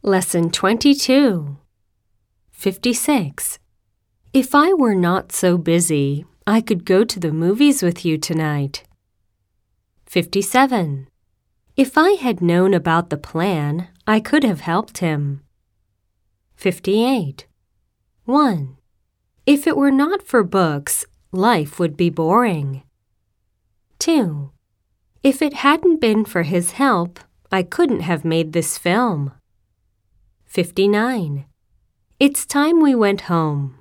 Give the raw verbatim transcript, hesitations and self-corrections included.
Lesson twenty-two. fifty-six. If I were not so busy, I could go to the movies with you tonight. fifty-seven. If I had known about the plan, I could have helped him. fifty-eight. one. If it were not for books, life would be boring. two. If it hadn't been for his help, I couldn't have made this film. fifty-nine. It's time we went home.